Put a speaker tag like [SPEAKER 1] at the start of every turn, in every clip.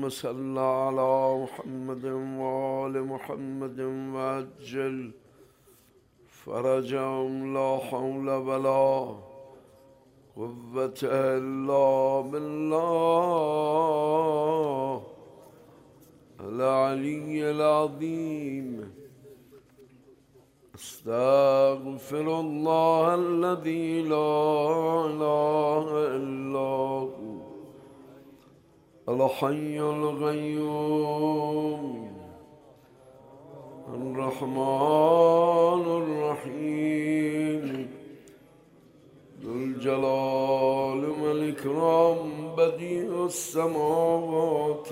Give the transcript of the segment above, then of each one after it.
[SPEAKER 1] اللهم صل على محمد وآل محمد وعجل فرجهم لا حول ولا قوة إلا بالله العلي العظيم. استغفر الله الذي لا إله إلا هو الحي القيوم الرحمن الرحيم ذو الجلال والإكرام بديع السماوات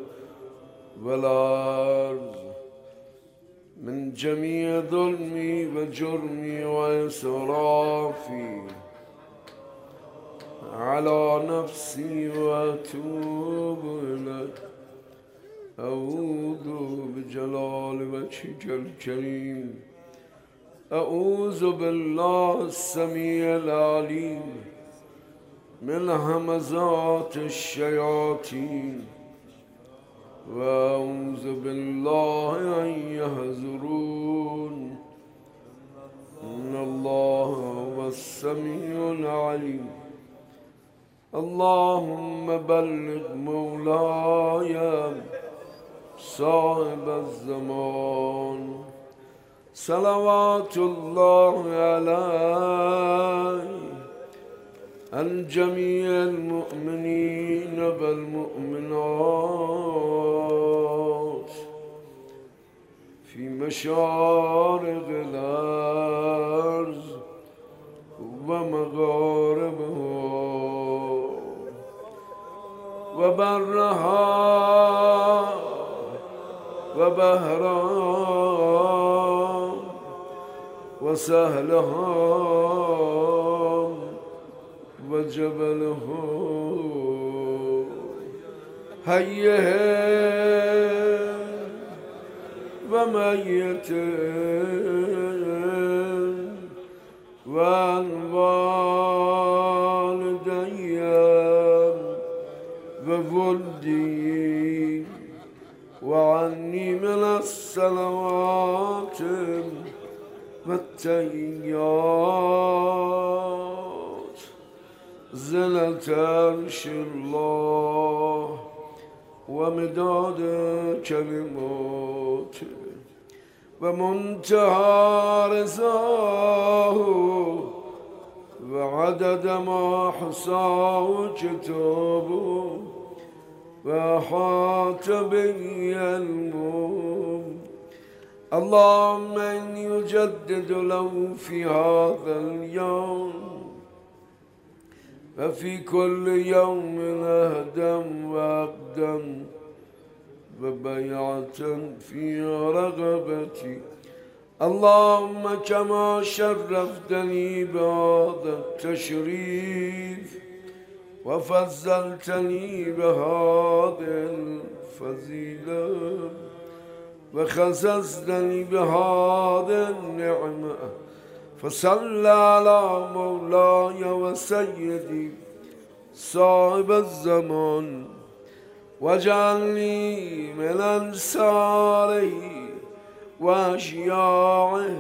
[SPEAKER 1] والأرض من جميع ظلمي وجرمي وإسرافي على نفسي وأتوب إليك. أعوذ بجلال وجهك الكريم، أعوذ بالله السميع العليم من همزات الشياطين، وأعوذ بالله أن يحضرون. إن الله هو السميع العليم. اللهم بلغ مولاي صاحب الزمان صلوات الله عليه عن جميع المؤمنين والمؤمنات في مشارق الأرض ومغاربها وبرها وبهرها وسهلها وجبلها حيه وميت وعن والدي وولدي وعني من الصلوات والتحيات زنة عرش الله ومداد كلماته ومنتهى رضاه وعدد ما حصاه كتابه وأحاط به علمه. اللهم إني أجدد له في هذا اليوم وفي كل يوم أهدا وأقدم وبيعة في رغبتي. اللهم كما شرفتني بهذا التشريف وفضلتني بهذه الفضيلة وخصصتني بهذه النعمة، فصل على مولاي وسيدي صاحب الزمان واجعلني من أنصاره وأشياعه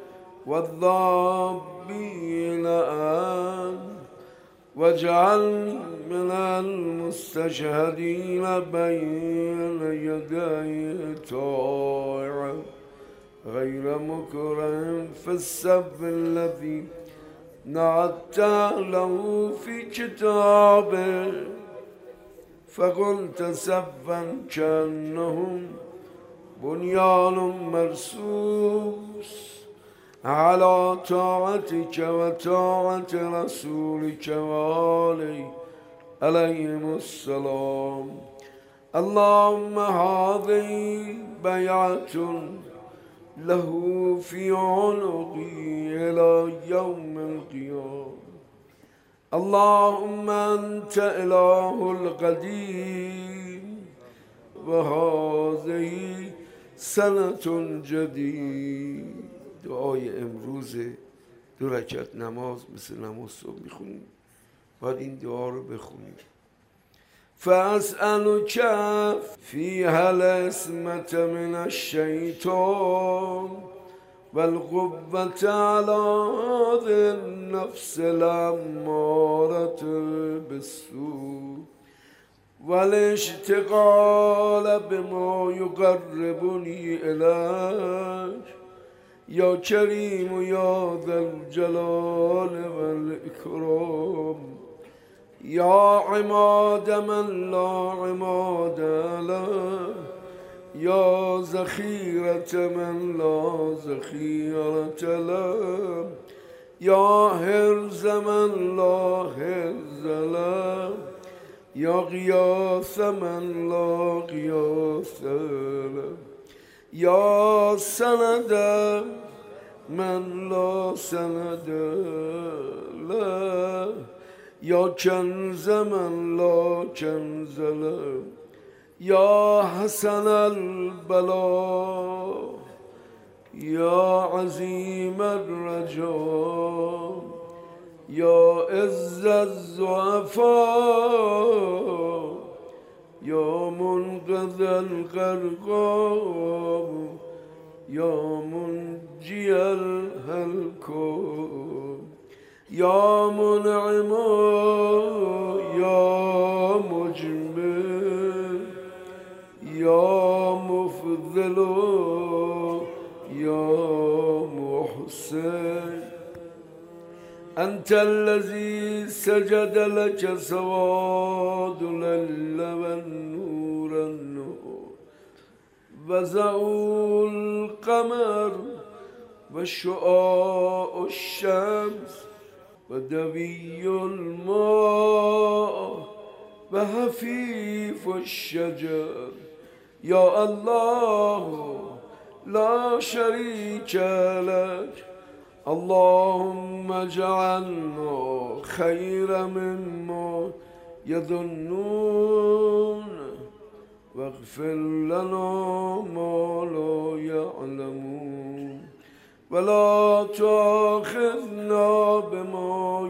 [SPEAKER 1] والضابين عنه، واجعلني من المستشهدين بين يدي طاعة غير مكره في السب الذي نعت له في كتابه، فقلت سبا كأنهم بنيان مرصوص على طاعتك وطاعة رسولك وآله عليهم السلام. اللهم هذه بيعة له في عنقي إلى يوم القيامة. اللهم أنت إله القديم وهذه سنة جديد. دعای امروز 2 رکعت نماز مثل نماز صبح میخونیم، باید این دعا رو بخونیم. فأسألك فيها العصمة من الشيطان والقوة على هذه النفس الأمارة بالسوء والاشتغال بما يقربني إليك يا كريم يا ذا الجلال والإكرام يا عماد من لا عماد له يا ذخيرة من لا ذخيرة له يا حرز من لا حرز له يا غياث من لا غياث له يا سند من لا سند له يا كنز من لا كنز له يا حسن البلاء يا عظيم الرجاء يا عز الضعفاء يا منقذ الغرقى يا منجي الهلكى يا منعم يا مجمل يا مفضل يا محسن أنت الذي سجد لك سواد الليل والنور النور وزعوا القمر وشعاع الشمس ودوي الماء وهفيف الشجر يا الله لا شريك لك اللهم اجعلنا خير مما يظنون واغفر لنا ما لا يعلمون ولا تؤاخذنا بما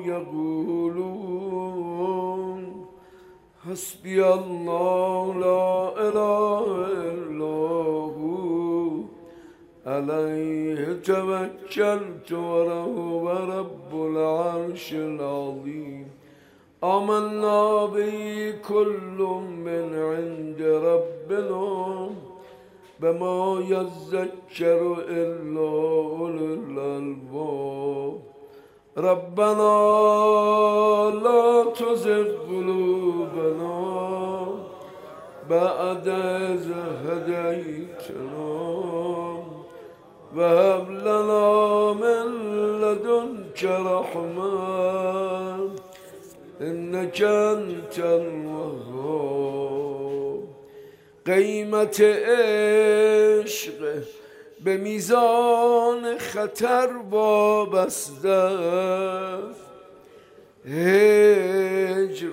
[SPEAKER 1] يقولون حسبي الله لا إله إلا هو عليه توكلت وهو رب العرش العظيم آمنا به كل من عند ربنا وما يذكر إلا أولو الألباب ربنا لا تزغ قلوبنا بعد إذ هديتنا وهب لنا من لدنك رحمة إنك أنت الوهاب قیمت عشق به میزان خطر وابسته است هجر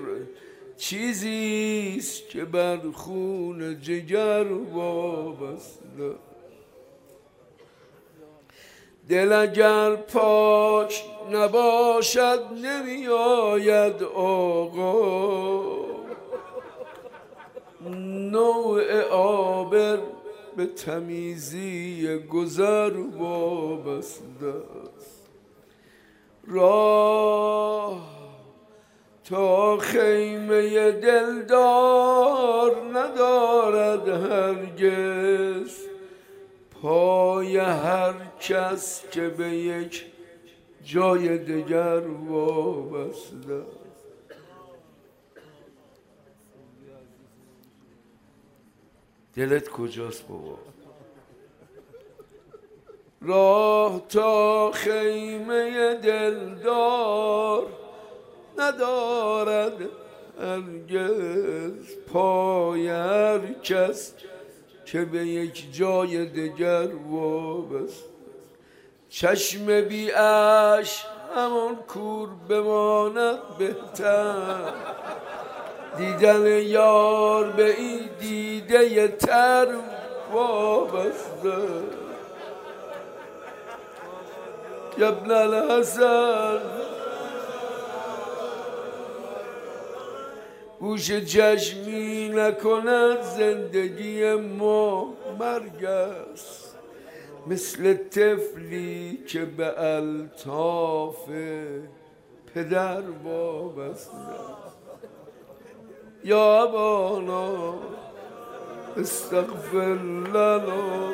[SPEAKER 1] چیزیست که بر خون جگر وابسته دل اگر پاک نباشد نمی آید آقا نوع عابر به تمیزی گذر وابسته است راه تا خیمه دلدار ندارد هرگز پای هر کس که به یک جای دگر وابسته است دلت کجاست بابا؟ راه تا خیمه دلدار ندارد هرگز پای هر کس که به یک جای دگر وابسته چشم بی اشک همان کور بماند بهتر دیدن یار به این دیده تر وابسته ابن الحسن گوش چشمی نکند زندگی ما مرگ است، مثل طفلی که به الطاف پدر وابسته. یا ابانا استغفر لنا.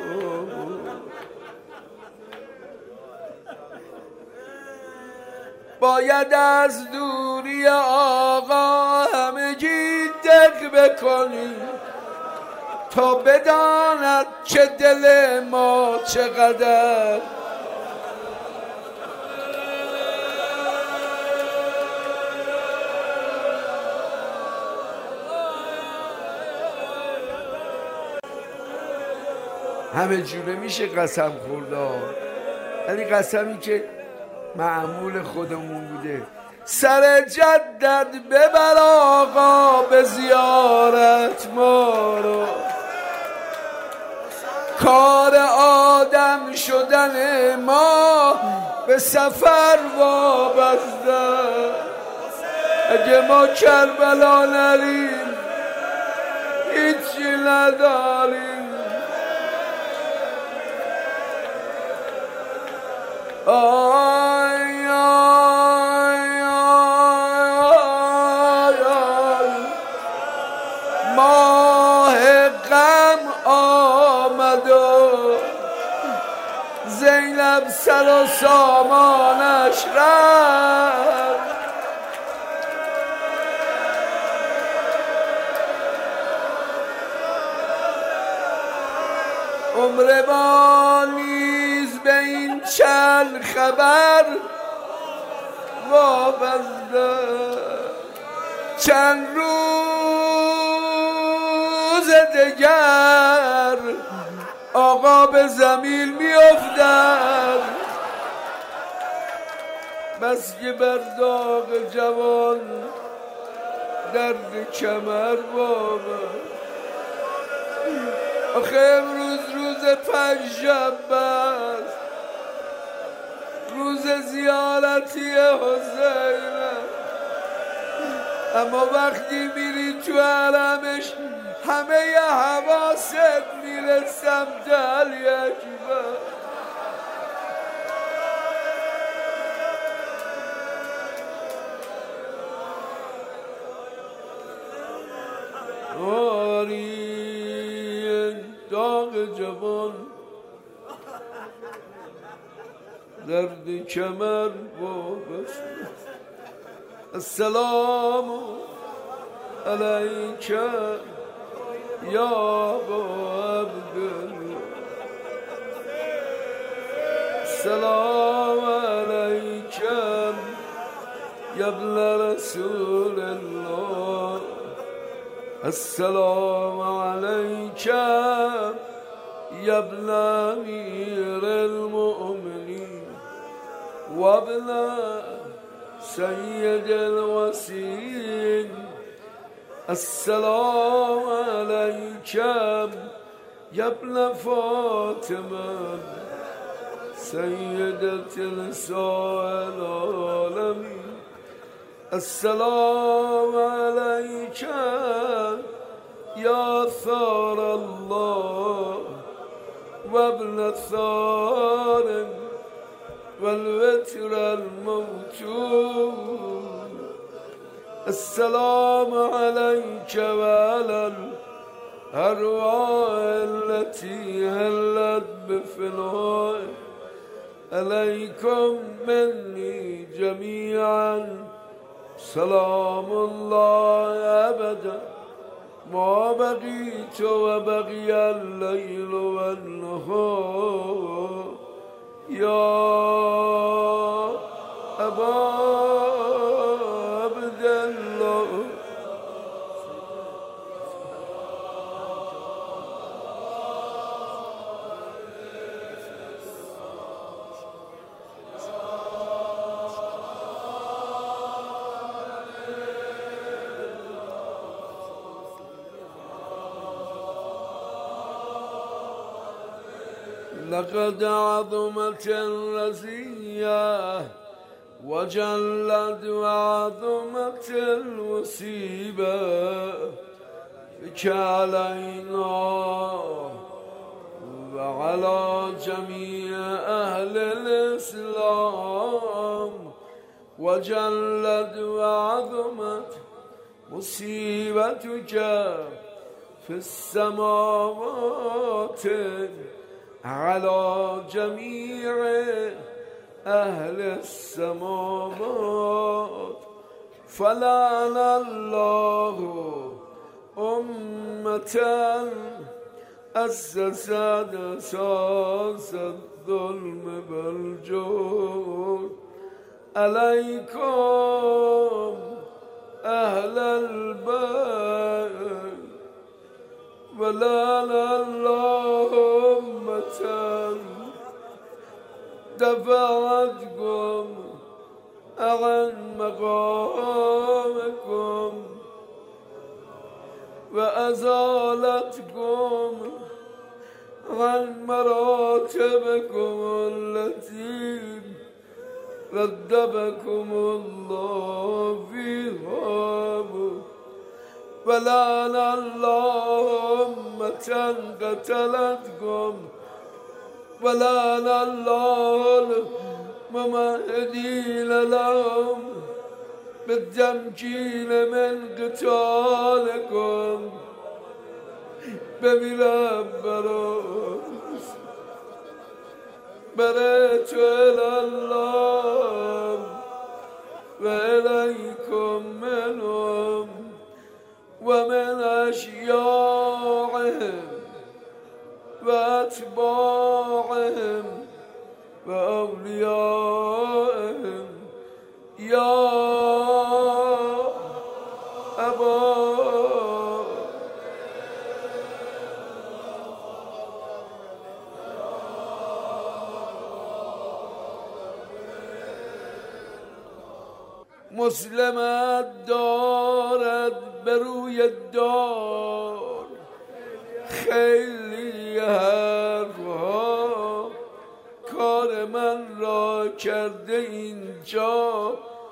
[SPEAKER 1] باید از دوری آقا همگی دق بکنیم تا بداند که دل ما چقدر همه جوره میشه قسم خورده، ولی قسمی که معمول خودمون بوده. سر جدت ببر آقا به زیارت ما رو، کار آدم شدن ما به سفر وابسته. اگه ما کربلا نریم هیچی نداریم. آی آی آی آی ماه غم آمد و زینب سر و سامانش رفت. عمر ما نیز به این چند خبر وابسته. چند روز دگر آقا به زمین میافتد، بس که بر داغ جوان درد کمر وابسته. آخه امروز روز پنجشنبه است، روز زیارتی حسین، اما وقتی میری تو حرمش همه حواست میره سمت علی اکبر. داغ جوان درد کمر وابسته. السلام علیک یا ابا عبدالله، السلام علیک یا ابن رسول الله، السلام علیک یا ابن امیر المؤمنین و ابن سید الوصیین، السلام علیک یا ابن فاطمه سیدة نساء العالمین، السلام علیک یا ثار الله و ابن ثار والوتر الموتور، السلام عليك وعلى الأرواح التي هلت بفناء، عليكم مني جميعا سلام الله أبدا ما بقيت وبقي الليل والنهار يا أبا عبد الله. لقد عظمت الرزية وجلت وعظمت المصيبة بك علينا وعلى جميع أهل الإسلام وجلت وعظمت مصيبتك في السماوات على جميع أهل السماوات فلعن الله أمة أسست أساس الظلم بالجور عليكم أهل البيت ولعن الله أمة دفعتكم عن مقامكم وأزالتكم عن مراتبكم التي ردبكم الله فيها ولعن الله أمة قتلتكم ولعن الله الممهدين لهم بالتمكين من قتالكم بمیرم بريت إلى الله وإليكم منهم ومن أشياعهم وأتباعهم وأوليائهم يا أبا مسلمت دارد بروی دار خیلی حرفها کار من را کرده اینجا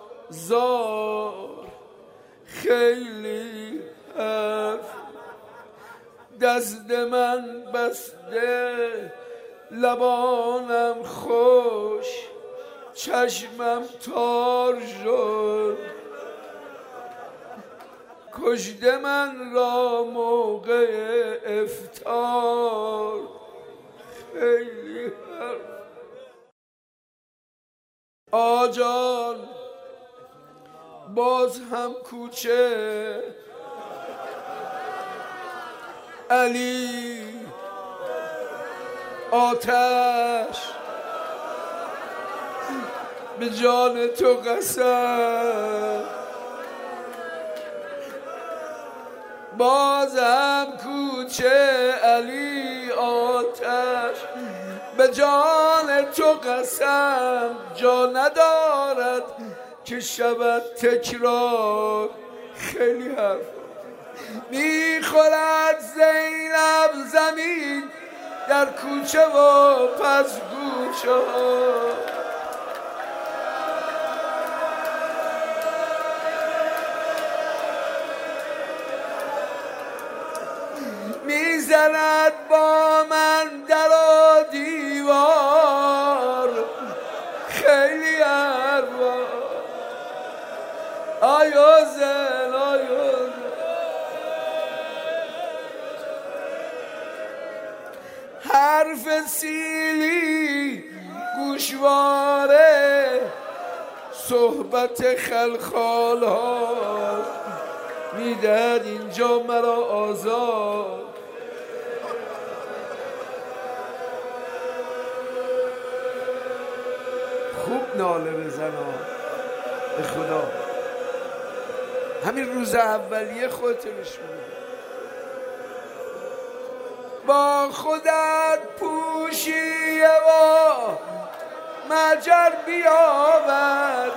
[SPEAKER 1] زار خیلی حرف دست من بسته لبانم خوش چشمم تار شد کشته من را موقع افطار خیلی حرف آجان باز هم کوچه علی آتش به جان تو قسم بازم کوچه علی آتش به جان تو قسم جا ندارد که شود تکرار خیلی حرف میخورد زینب زمین در کوچه و پس گوشه ها میزند با من در و دیوار خیلی حرفا آیوزن حرف سیلی گوشواره صحبت خلخال ها میدهد اینجا مرا آزاد خوب ناله بزن به خدا همین روز اولیه خودت نشون با خودت پوشیه و مجر بیاور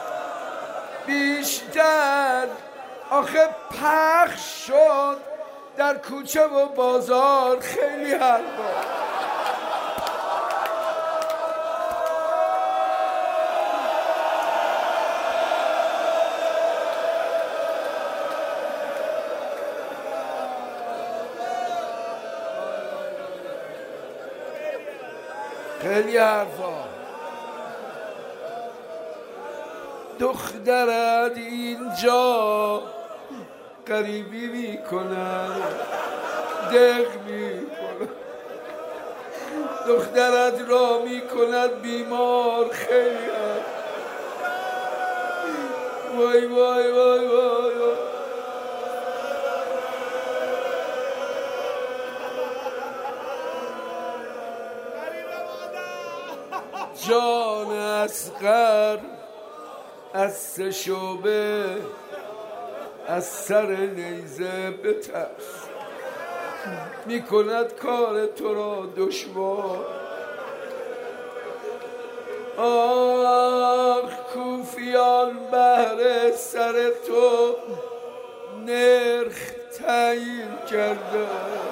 [SPEAKER 1] بیشتر آخه پخش شد در کوچه و بازار خیلی حرفا خیلی حرفا. دخترت اینجا غریبی میکنن، دق میکنن، دخترت را میکند بیمار. خیلی وای وای وای وای وای. جان اصغر از سه شعبه از سر نیزه بترس، میکند کار تو را دشوار. آخ کوفیان بهر سر تو نرخ تعیین کرده،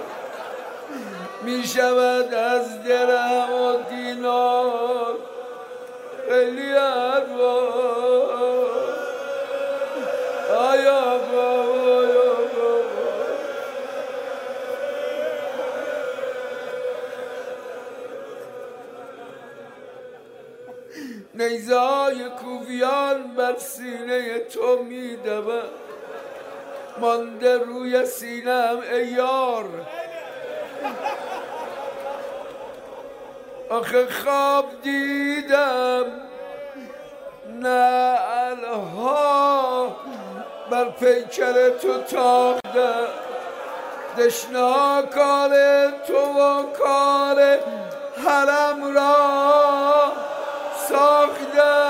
[SPEAKER 1] می شود از درهم و دینار. خیلی حرفا. آیا بابا یا بابا. نیزه های کوفیان بر سینه تو می دوند، مانده روی سینم ای یار. آخه خواب دیدم نعلها بر پیکر تو تاخته، دشنا کار تو و کار حرم را ساخته.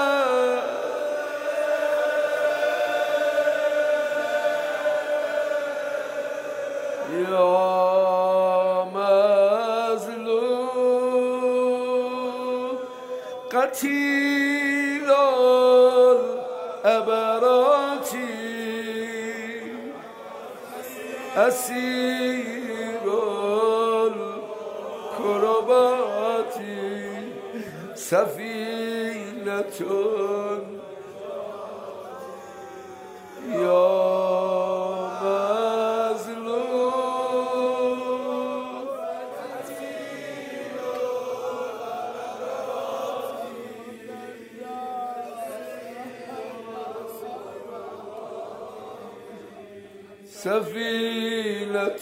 [SPEAKER 1] یا مظلوم قتیل العبراتی، اسیر الکرباتی، سفینتون یا سفینة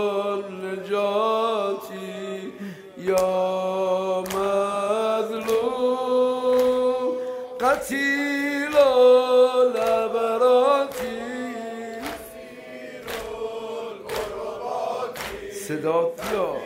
[SPEAKER 1] النجاة یا مظلوم قتیل العبرات. صدات بیاد.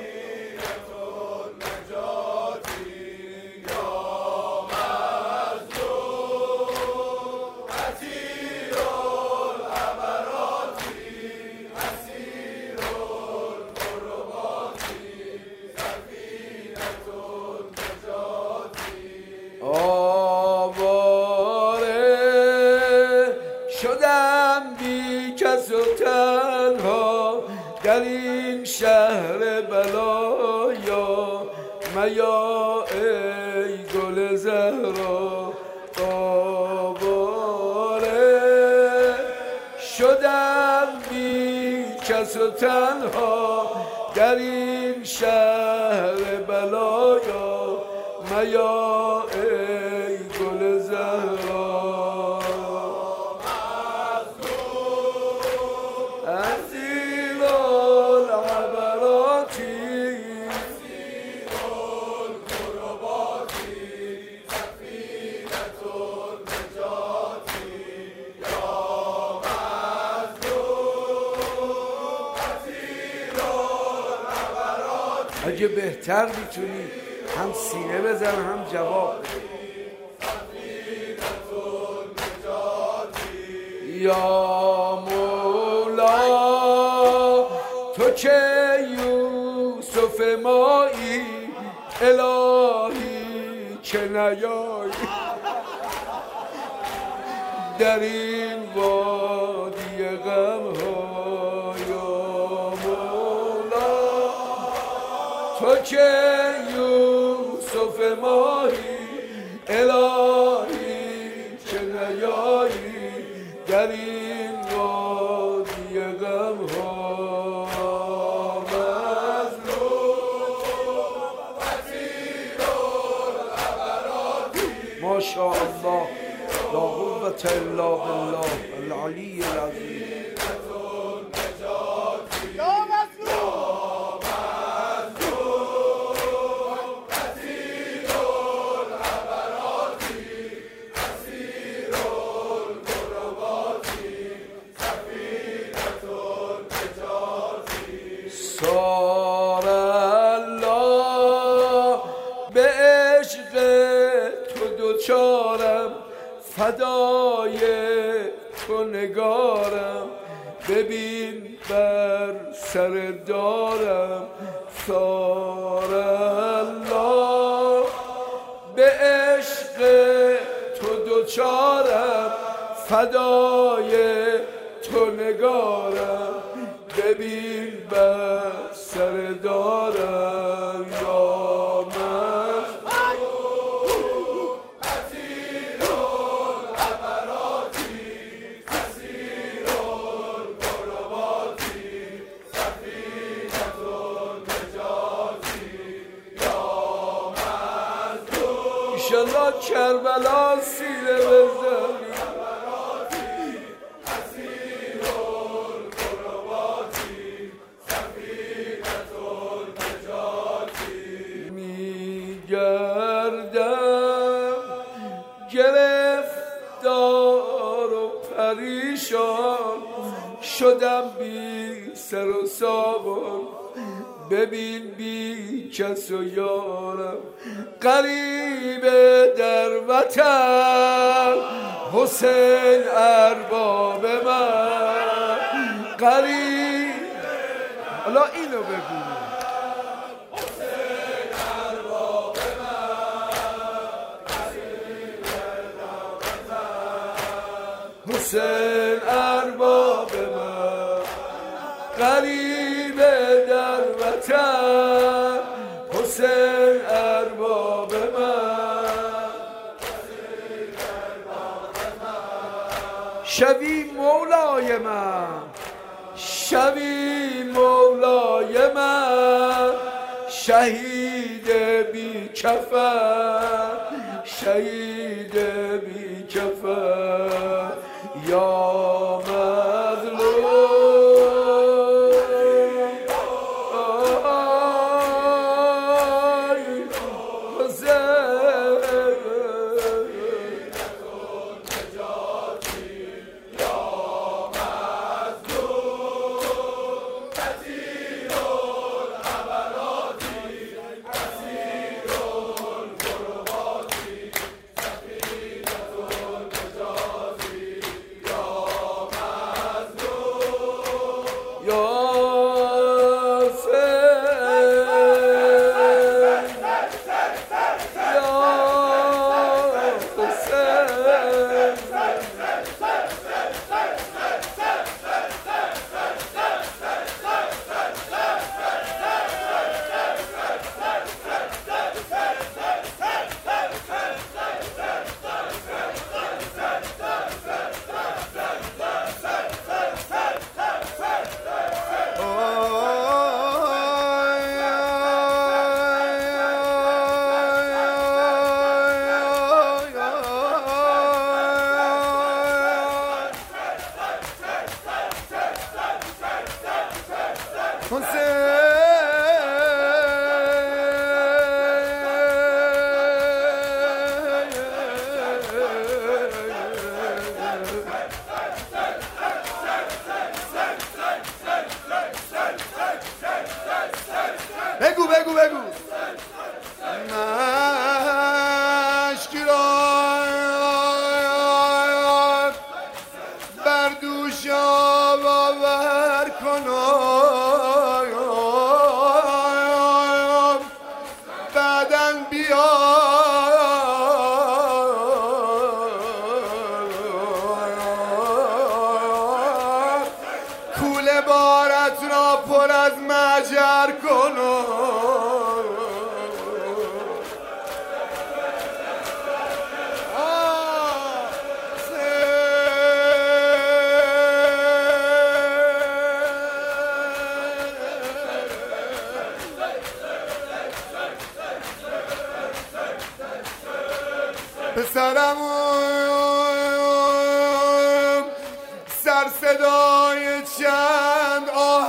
[SPEAKER 1] در این شهر بلایا میا ای گل زهرا، آواره شدم بی کس و تنها. در این شهر بلایا میا ای گل زهرا. اگه بهتر میتونی هم سینه بزن هم جواب بده. یا مولا تو که یوسف مایی، الهی که نیایی در این وادی غم ها. تو که یوسف ماهی، الهی که نیایی در این وادی غم ها. مظلوم قتیل شاء الله لا قوة الا بالله العلی العظیم. سار الله به عشق تو دوچارم، فدای تو نگارم، ببین بر سر دارم. سار الله به عشق تو دوچارم، فدای تو نگارم، ببین بر سر دارم. یا من اسیر العبراتی، اسیر القرباتی، سفینة النجاتی، یا مظلوم. ایشالله کربلا سیره بزنی. گردم گرفتار و پریشان، شدم بی سر و سامان، ببین بی کس و یارم، غریب در وطن حسین ارباب من. غریب حالا اینو بگو حسین ارباب من، غریب در وطن حسین ارباب من. شوی مولای من، شوی مولای من، شهید بی کفن، شهید بی کفن. یا مظلوم آی حسین، یا مظلوم اسیر العبراتی، اسیر القرباتی، سفینة النجاتی، بگو بگو بگو. مشکی را بر دوش آور کنم، بعداً بیا کوله بارت را پر از مجر کنم.
[SPEAKER 2] پسرم سر صدای چند